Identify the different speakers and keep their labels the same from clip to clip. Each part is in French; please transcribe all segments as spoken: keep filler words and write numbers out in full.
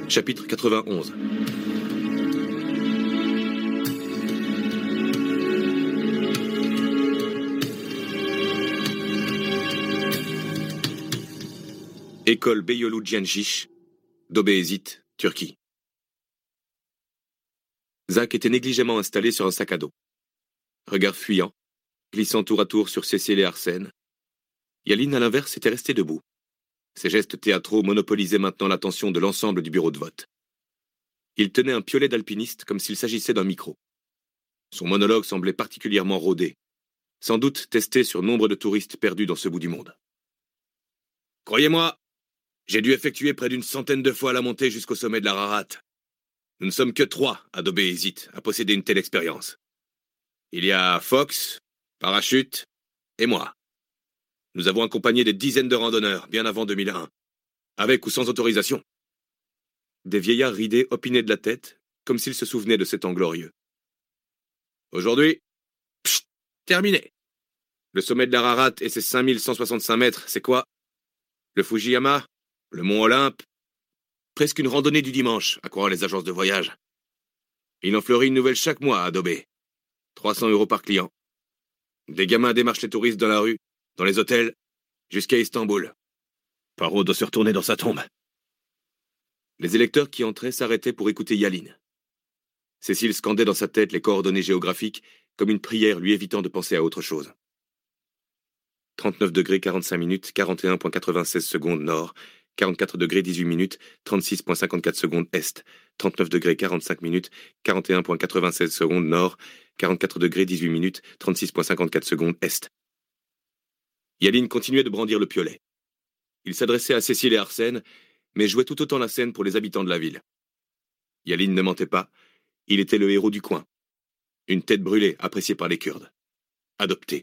Speaker 1: Chapitre quatre-vingt-onze. École Beyoğlu Cihancich, Dobeyazit, Turquie. Zach était négligemment installé sur un sac à dos. Regard fuyant, glissant tour à tour sur Cécile et Arsène. Yaline, à l'inverse, était restée debout. Ses gestes théâtraux monopolisaient maintenant l'attention de l'ensemble du bureau de vote. Il tenait un piolet d'alpiniste comme s'il s'agissait d'un micro. Son monologue semblait particulièrement rodé, sans doute testé sur nombre de touristes perdus dans ce bout du monde. Croyez-moi, j'ai dû effectuer près d'une centaine de fois la montée jusqu'au sommet de l'Ararat. Nous ne sommes que trois à Dobeyazit à posséder une telle expérience. Il y a Fox, Parachute et moi. Nous avons accompagné des dizaines de randonneurs, bien avant deux mille un, avec ou sans autorisation. Des vieillards ridés opinaient de la tête, comme s'ils se souvenaient de ces temps glorieux. Aujourd'hui, pchit, terminé. Le sommet de l'Ararat et ses cinq mille cent soixante-cinq mètres, c'est quoi? Le Fujiyama? Le Mont Olympe? Presque une randonnée du dimanche, à croire les agences de voyage. Il en fleurit une nouvelle chaque mois à Dobé. trois cents euros par client. Des gamins démarchent les touristes dans la rue, dans les hôtels, jusqu'à Istanbul. Paro doit se retourner dans sa tombe. Les électeurs qui entraient s'arrêtaient pour écouter Yaline. Cécile scandait dans sa tête les coordonnées géographiques comme une prière lui évitant de penser à autre chose. trente-neuf degrés quarante-cinq minutes, quarante et un virgule quatre-vingt-seize secondes nord, quarante-quatre degrés dix-huit minutes, trente-six virgule cinquante-quatre secondes est, trente-neuf degrés quarante-cinq minutes, quarante et un virgule quatre-vingt-seize secondes nord, quarante-quatre degrés dix-huit minutes, trente-six virgule cinquante-quatre secondes est. Yaline continuait de brandir le piolet. Il s'adressait à Cécile et Arsène, mais jouait tout autant la scène pour les habitants de la ville. Yaline ne mentait pas, il était le héros du coin. Une tête brûlée, appréciée par les Kurdes. Adopté.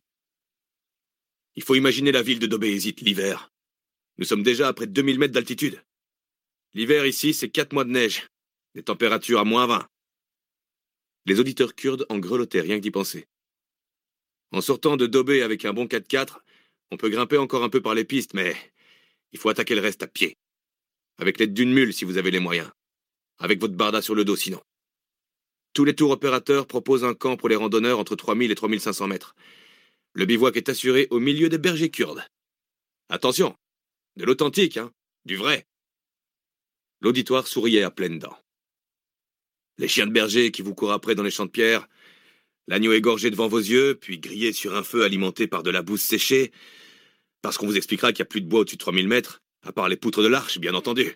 Speaker 1: Il faut imaginer la ville de Dobeyazit l'hiver. Nous sommes déjà à près de deux mille mètres d'altitude. L'hiver ici, c'est quatre mois de neige, des températures à moins vingt. Les auditeurs kurdes en grelottaient rien que d'y penser. En sortant de Dobé avec un bon quatre-quatre, on peut grimper encore un peu par les pistes, mais il faut attaquer le reste à pied. Avec l'aide d'une mule si vous avez les moyens. Avec votre barda sur le dos sinon. Tous les tours opérateurs proposent un camp pour les randonneurs entre trois mille et trois mille cinq cents mètres. Le bivouac est assuré au milieu des bergers kurdes. Attention, de l'authentique, hein, du vrai. L'auditoire souriait à pleines dents. Les chiens de berger qui vous courent après dans les champs de pierre, l'agneau égorgé devant vos yeux, puis grillé sur un feu alimenté par de la bouse séchée, parce qu'on vous expliquera qu'il n'y a plus de bois au-dessus de trois mille mètres, à part les poutres de l'arche, bien entendu.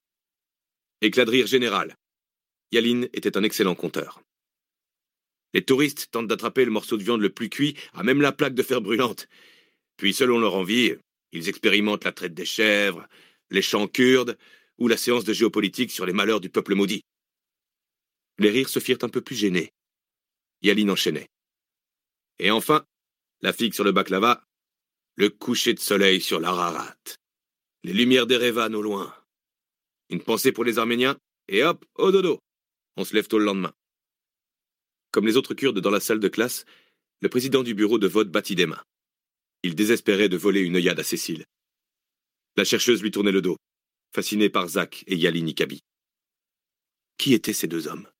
Speaker 1: Éclat de rire général. Yaline était un excellent conteur. Les touristes tentent d'attraper le morceau de viande le plus cuit à même la plaque de fer brûlante. Puis, selon leur envie, ils expérimentent la traite des chèvres, les chants kurdes ou la séance de géopolitique sur les malheurs du peuple maudit. Les rires se firent un peu plus gênés. Yaline enchaînait. Et enfin, la figue sur le baklava, le coucher de soleil sur l'Ararat. Les lumières d'Erevan au loin. Une pensée pour les Arméniens, et hop, au dodo. On se lève tôt le lendemain. Comme les autres Kurdes dans la salle de classe, le président du bureau de vote battit des mains. Il désespérait de voler une œillade à Cécile. La chercheuse lui tournait le dos, fascinée par Zach et Yaline Ikabi. Qui étaient ces deux hommes?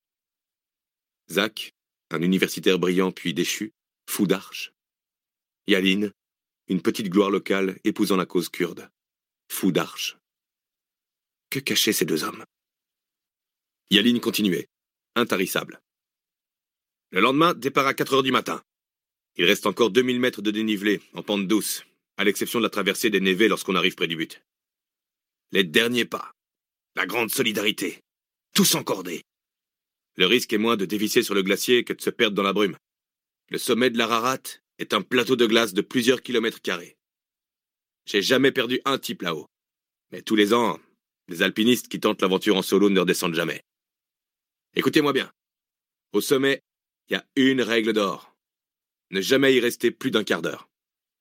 Speaker 1: Zach, un universitaire brillant puis déchu, fou d'arche. Yaline, une petite gloire locale épousant la cause kurde, fou d'arche. Que cachaient ces deux hommes? Yaline continuait, intarissable. Le lendemain, départ à quatre heures du matin. Il reste encore deux mille mètres de dénivelé, en pente douce, à l'exception de la traversée des névés lorsqu'on arrive près du but. Les derniers pas. La grande solidarité. Tous encordés. Le risque est moins de dévisser sur le glacier que de se perdre dans la brume. Le sommet de l'Ararat est un plateau de glace de plusieurs kilomètres carrés. J'ai jamais perdu un type là-haut. Mais tous les ans, les alpinistes qui tentent l'aventure en solo ne redescendent jamais. Écoutez-moi bien. Au sommet, il y a une règle d'or. Ne jamais y rester plus d'un quart d'heure.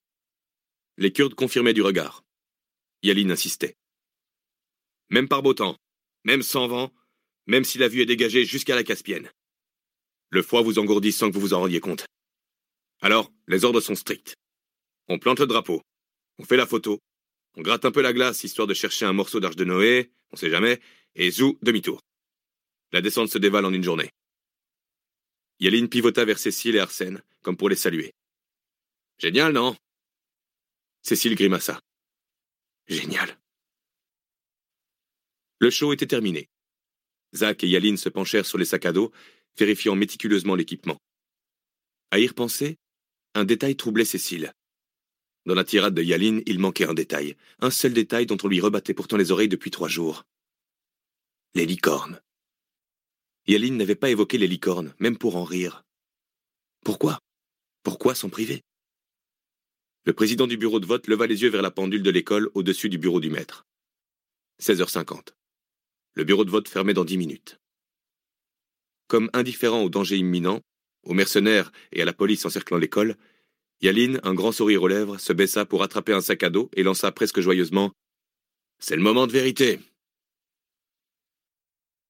Speaker 1: Les Kurdes confirmaient du regard. Yaline insistait. Même par beau temps, même sans vent, même si la vue est dégagée jusqu'à la Caspienne. Le froid vous engourdit sans que vous vous en rendiez compte. Alors, les ordres sont stricts. On plante le drapeau, on fait la photo, on gratte un peu la glace histoire de chercher un morceau d'arche de Noé, on sait jamais, et zou, demi-tour. La descente se dévale en une journée. Yaline pivota vers Cécile et Arsène, comme pour les saluer. Génial, non? Cécile grimaça. Génial. Le show était terminé. Zach et Yaline se penchèrent sur les sacs à dos, vérifiant méticuleusement l'équipement. À y repenser, un détail troublait Cécile. Dans la tirade de Yaline, il manquait un détail. Un seul détail dont on lui rebattait pourtant les oreilles depuis trois jours. Les licornes. Yaline n'avait pas évoqué les licornes, même pour en rire. Pourquoi? Pourquoi s'en priver? Le président du bureau de vote leva les yeux vers la pendule de l'école au-dessus du bureau du maître. seize heures cinquante. Le bureau de vote fermait dans dix minutes. Comme indifférent au danger imminent, aux mercenaires et à la police encerclant l'école, Yaline, un grand sourire aux lèvres, se baissa pour attraper un sac à dos et lança presque joyeusement « C'est le moment de vérité !»